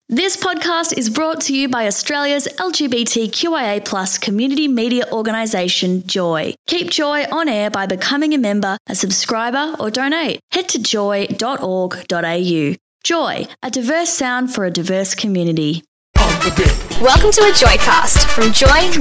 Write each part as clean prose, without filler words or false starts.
This podcast is brought to you by Australia's LGBTQIA+ community media organisation, Joy. Keep Joy on air by becoming a member, a subscriber or donate. Head to joy.org.au. Joy, a diverse sound for a diverse community. Welcome to a Joycast from Joy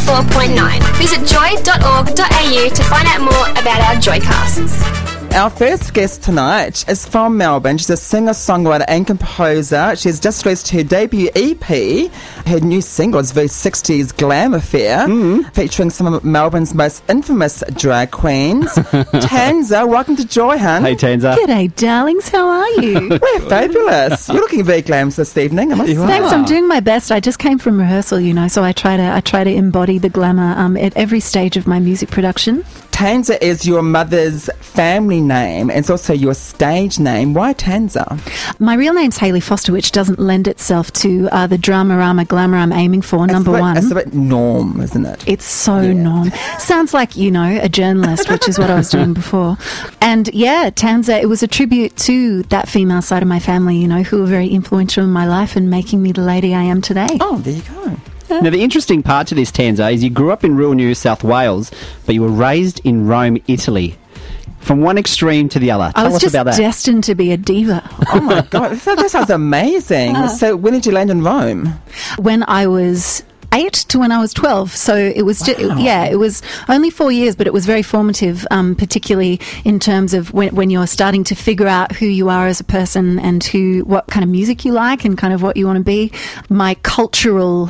94.9. Visit joy.org.au to find out more about our Joycasts. Our first guest tonight is from Melbourne. She's a singer-songwriter and composer. She's just released her debut EP. Her new single is very 60s glam affair, featuring some of Melbourne's most infamous drag queens. Tanza, welcome to Joy, hun. Hey, Tanza. G'day, darlings. How are you? We're fabulous. You're looking very glamorous this evening, I must say. Thanks. I'm doing my best. I just came from rehearsal, so I try to embody the glamour at every stage of my music production. Tanza is your mother's family name, and it's also your stage name. Why Tanza? My real name's Hayley Foster, which doesn't lend itself to the drama-rama glamour I'm aiming for, number one. It's a bit norm, isn't it? It's so norm. Sounds like, a journalist, which is what I was doing before. And yeah, Tanza, it was a tribute to that female side of my family, who were very influential in my life and making me the lady I am today. Oh, there you go. Now, the interesting part to this, Tanza, is you grew up in rural New South Wales, but you were raised in Rome, Italy. From one extreme to the other. Tell us about that. I was just destined to be a diva. Oh, my God. That sounds amazing. So when did you land in Rome? When I was 8 to when I was 12. So it was it was only 4 years, but it was very formative, particularly in terms of when you're starting to figure out who you are as a person and what kind of music you like and kind of what you want to be. My cultural,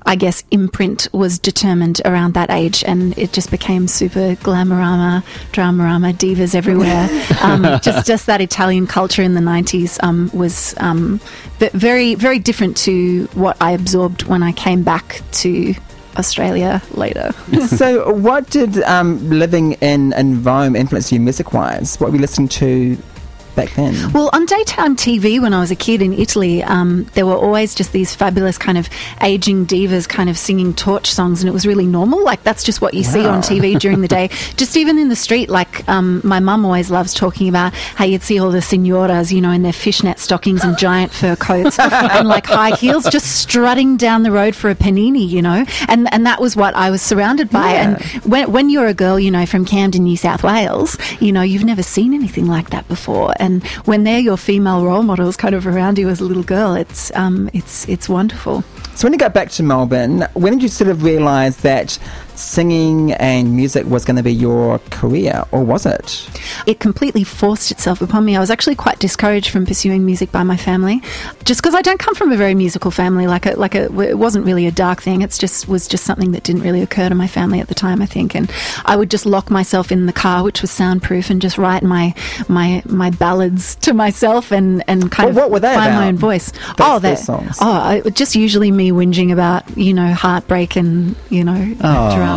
imprint was determined around that age, and it just became super glamourama, dramarama, divas everywhere. Just that Italian culture in the 90s was very, very different to what I absorbed when I came back to Australia later. So what did living in Rome influence you music-wise? What were you listening to back then? Well, on daytime TV when I was a kid in Italy, there were always just these fabulous kind of aging divas kind of singing torch songs, and it was really normal. Like, that's just what you see on TV during the day. Just even in the street, like my mum always loves talking about how you'd see all the signoras, in their fishnet stockings and giant fur coats and like high heels just strutting down the road for a panini, and that was what I was surrounded by. Yeah. And when you're a girl, from Camden, New South Wales, you've never seen anything like that before. And when they're your female role models kind of around you as a little girl, it's wonderful. So when you got back to Melbourne, when did you sort of realise that singing and music was going to be your career, or was it? It completely forced itself upon me. I was actually quite discouraged from pursuing music by my family, just because I don't come from a very musical family. It wasn't really a dark thing. Was just something that didn't really occur to my family at the time, I think. And I would just lock myself in the car, which was soundproof, and just write my ballads to myself and kind of what were they find about? my own voice. Those songs. Just usually me whinging about heartbreak and drama.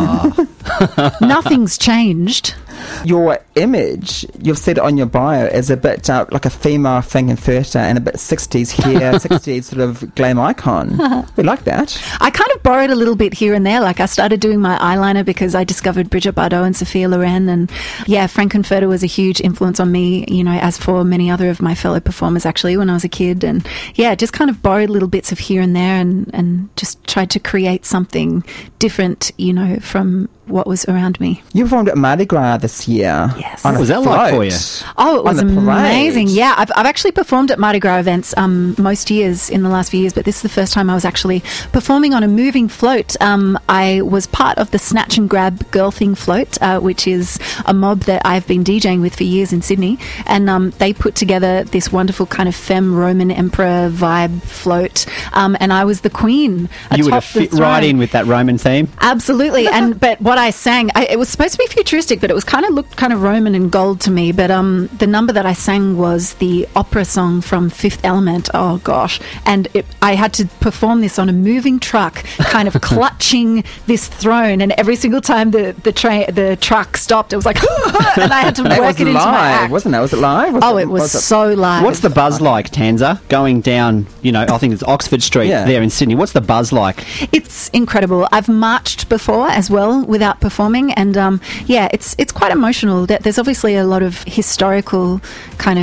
Nothing's changed. Your image, you've said on your bio, is a bit like a female Frank-N-Furter and a bit 60s hair, 60s sort of glam icon. We like that. I kind of borrowed a little bit here and there. Like, I started doing my eyeliner because I discovered Brigitte Bardot and Sophia Loren, and Frank-N-Furter was a huge influence on me, as for many other of my fellow performers actually when I was a kid. And just kind of borrowed little bits of here and there and just tried to create something different, from what was around me. You performed at Mardi Gras this year. Yes. What was that like for you? Oh, it was amazing. Yeah, I've actually performed at Mardi Gras events most years in the last few years, but this is the first time I was actually performing on a moving float. I was part of the Snatch and Grab Girl Thing float, which is a mob that I've been DJing with for years in Sydney, and they put together this wonderful kind of femme Roman emperor vibe float, and I was the queen. You would have fit right in with that Roman theme. Absolutely. But what I sang, it was supposed to be futuristic, but it was looked kind of Roman and gold to me. But the number that I sang was the opera song from Fifth Element. Oh gosh! And I had to perform this on a moving truck, kind of clutching this throne. And every single time the truck stopped, it was like, and I had to work it into my act. Wasn't it? Was it live? It was so live. What's the buzz like, Tanza? Going down, I think it's Oxford Street there in Sydney. What's the buzz like? It's incredible. I've marched before as well without performing, and it's quite emotional. There's obviously a lot of historical kind of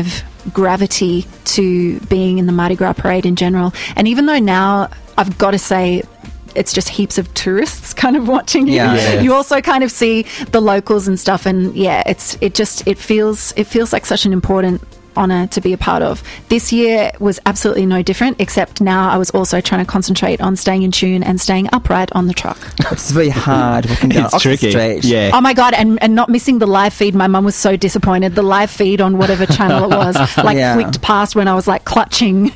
gravity to being in the Mardi Gras parade in general. And even though now, I've got to say, it's just heaps of tourists kind of watching you. Yeah. Yes. You also kind of see the locals and stuff, and yeah, it feels like such an important honour to be a part of. This year was absolutely no different, except now I was also trying to concentrate on staying in tune and staying upright on the truck. It's very hard walking down It's Oxford tricky. Street. Yeah. Oh my God, and not missing the live feed. My mum was so disappointed. The live feed on whatever channel it was, flicked past when I was like clutching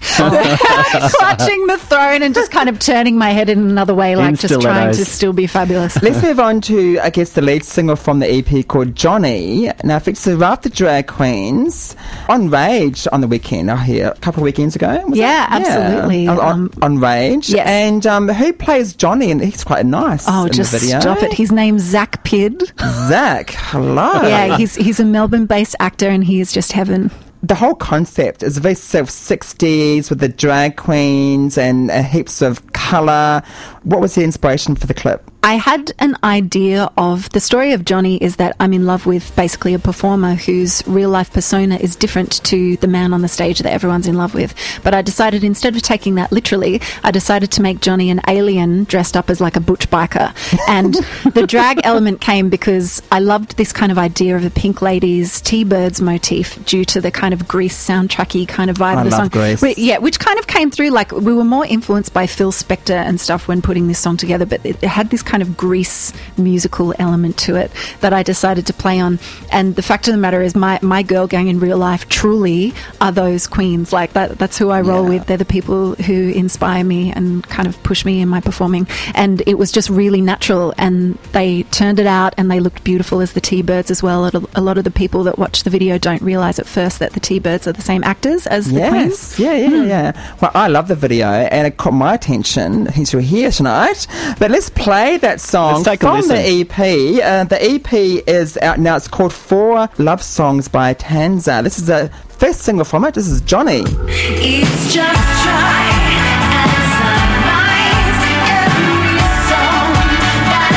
the throne and just kind of turning my head in another way, like just trying to still be fabulous. Let's move on to, I guess, the lead single from the EP called Johnny. Now, Fix the Raft the Drag Queens on Rage on the weekend, I hear, a couple of weekends ago. Was Yeah, it? absolutely. On Rage. Yes. And who plays Johnny? And he's quite nice Oh, in just the video. stop it. His name's Zach Pidd. Zach, hello. Yeah, he's a Melbourne-based actor and he is just heaven. The whole concept is very sort of 60s with the drag queens and heaps of colour. What was the inspiration for the clip? I had an idea of the story of Johnny is that I'm in love with basically a performer whose real life persona is different to the man on the stage that everyone's in love with. But I decided instead of taking that literally, I decided to make Johnny an alien dressed up as like a butch biker. And the drag element came because I loved this kind of idea of the Pink Ladies T-Birds motif due to the kind of Grease soundtracky kind of vibe I of the love song. Grease. Yeah, which kind of came through, like we were more influenced by Phil Spector and stuff when putting this song together, but it had this kind of Grease musical element to it that I decided to play on. And the fact of the matter is my girl gang in real life truly are those queens. Like that's who I roll with. They're the people who inspire me and kind of push me in my performing. And it was just really natural, and they turned it out and they looked beautiful as the T-Birds as well. A lot of the people that watch the video don't realise at first that the T-Birds are the same actors as the queens. Yeah. Well, I love the video and it caught my attention. Hence you're here tonight. But let's play that song Let's take a from listen. the EP. The EP is out now. It's called 4 Love Songs by Tanza. This is the first single from it. This is Johnny. It's just try as I write every song that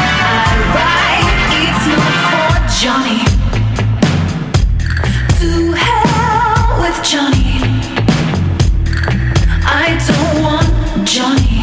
I write. It's not for Johnny. To hell with Johnny. I don't want Johnny.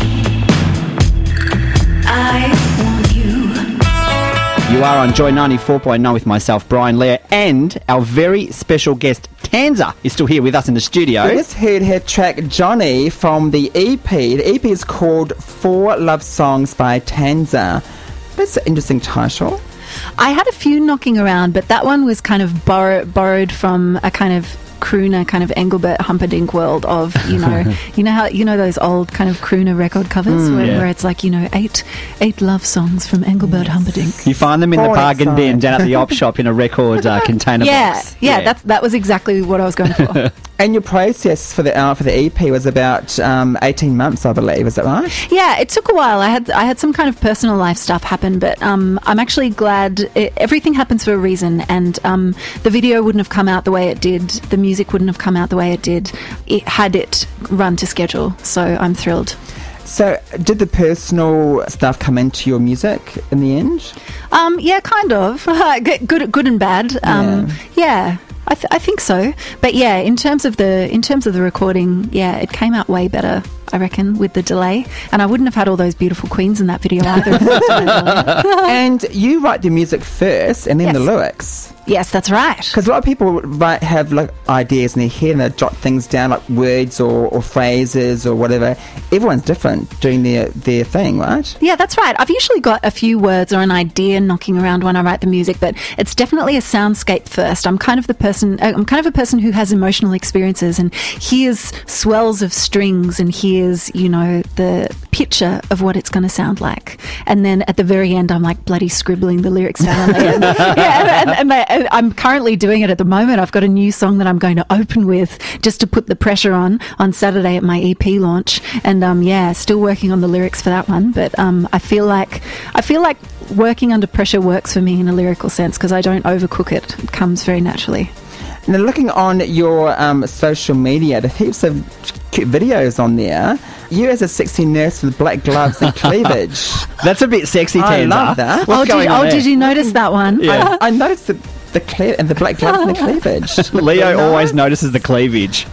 I want you. You are on Joy 94.9 with myself, Brian Lear, and our very special guest, Tanza, is still here with us in the studio. We just heard her track Johnny from the EP. The EP is called 4 Love Songs by Tanza. That's an interesting title. I had a few knocking around, but that one was kind of borrowed from a kind of crooner, kind of Engelbert Humperdinck world of, you know those old kind of crooner record covers where it's like, eight love songs from Engelbert Humperdinck. You find them in the Boy, bargain sorry. bin down at the op shop in a record container box. Yeah, that was exactly what I was going for. And your process for the EP was about 18 months, I believe. Is that right? Yeah, it took a while. I had some kind of personal life stuff happen, but I'm actually glad everything happens for a reason. And the video wouldn't have come out the way it did. The music wouldn't have come out the way it did. Had it run to schedule. So I'm thrilled. So, did the personal stuff come into your music in the end? Yeah, kind of. Good and bad. Yeah. I think so, but yeah, in terms of the recording, yeah, it came out way better, I reckon, with the delay, and I wouldn't have had all those beautiful queens in that video either. And you write the music first, and then Yes. the lyrics. Yes, that's right. Because a lot of people have like ideas in their head and they jot things down, like words or phrases or whatever. Everyone's different doing their thing, right? Yeah, that's right. I've usually got a few words or an idea knocking around when I write the music, but it's definitely a soundscape first. I'm kind of a person who has emotional experiences and hears swells of strings and hears, the picture of what it's going to sound like. And then at the very end, I'm like bloody scribbling the lyrics down there. And I'm currently doing it at the moment. I've got a new song that I'm going to open with just to put the pressure on Saturday at my EP launch. And still working on the lyrics for that one. But I feel like working under pressure works for me in a lyrical sense because I don't overcook it. It comes very naturally. Now, looking on your social media, there's heaps of cute videos on there. You as a sexy nurse with black gloves and cleavage. That's a bit sexy, Tanza. I love that. What's going on there? Did you notice that one? Yeah. I noticed the black gloves and the cleavage. Leo always notices the cleavage.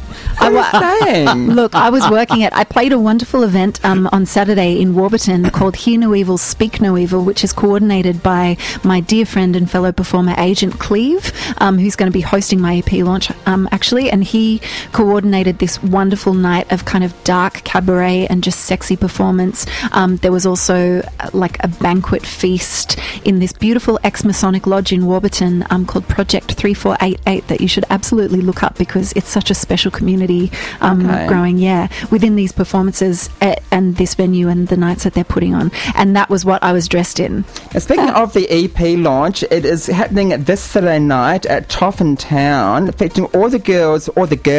Look, I was working I played a wonderful event on Saturday in Warburton called Hear No Evil, Speak No Evil, which is coordinated by my dear friend and fellow performer Agent Cleve, who's going to be hosting my EP launch, actually, and he coordinated this wonderful night of kind of dark cabaret and just sexy performance. There was also like a banquet feast in this beautiful ex-Masonic lodge in Warburton called Project 3488 that you should absolutely look up because it's such a special community growing, within these performances and this venue and the nights that they're putting on. And that was what I was dressed in. And speaking of the EP launch, it is happening this Saturday night at Toffin Town, featuring all the girls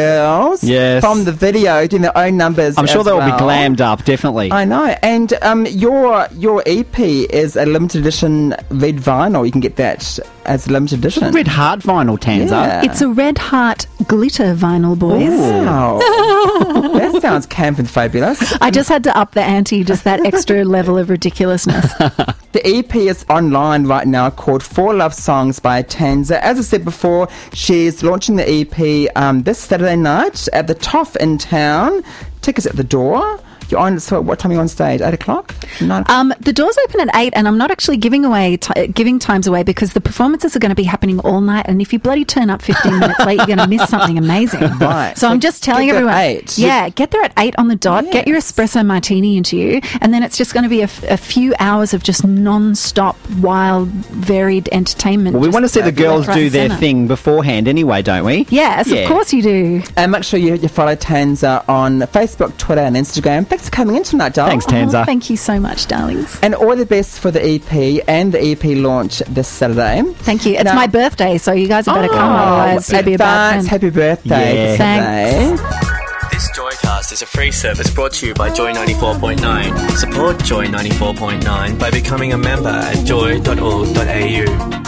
Yes. from the video doing their own numbers. I'm sure as they'll well. be glammed up, definitely. I know. And your EP is a limited edition red vinyl. You can get that as a limited edition. Red Heart vinyl, Tanza. Yeah. It's a Red Heart glitter vinyl, boys. Wow. That sounds camp and fabulous. I just had to up the ante, just that extra level of ridiculousness. The EP is online right now, called 4 Love Songs by Tanza. As I said before, she's launching the EP this Saturday night at the Toff in town. Tickets at the door. You're on. So, what time are you on stage? 8 o'clock? 9 o'clock? The doors open at 8, and I'm not actually giving times away because the performances are going to be happening all night. And if you bloody turn up 15 minutes late, you're going to miss something amazing. Right. So I'm just telling get there everyone. at 8. Yeah, get there at 8 on the dot. Get your espresso martini into you, and then it's just going to be a few hours of just non-stop, wild, varied entertainment. Well, we just want to see the girls left, right, do their centre. thing beforehand anyway, don't we? Yes, Yeah. of course you do. And make sure you follow Tanza on Facebook, Twitter, and Instagram. Thanks for coming in tonight, doll. Thanks, Tanza. Oh, thank you so much, darlings. And all the best for the EP and the EP launch this Saturday. Thank you. It's Now- my birthday, so you guys better come. Otherwise, it'll be a bad advance friend. happy birthday. Yeah. Thanks. This Joycast is a free service brought to you by Joy 94.9. Support Joy 94.9 by becoming a member at joy.org.au.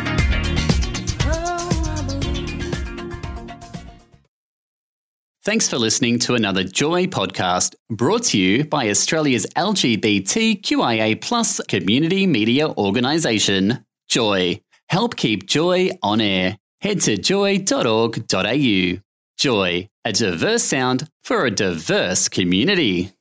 Thanks for listening to another Joy podcast brought to you by Australia's LGBTQIA+ community media organisation, Joy. Help keep Joy on air. Head to joy.org.au. Joy, a diverse sound for a diverse community.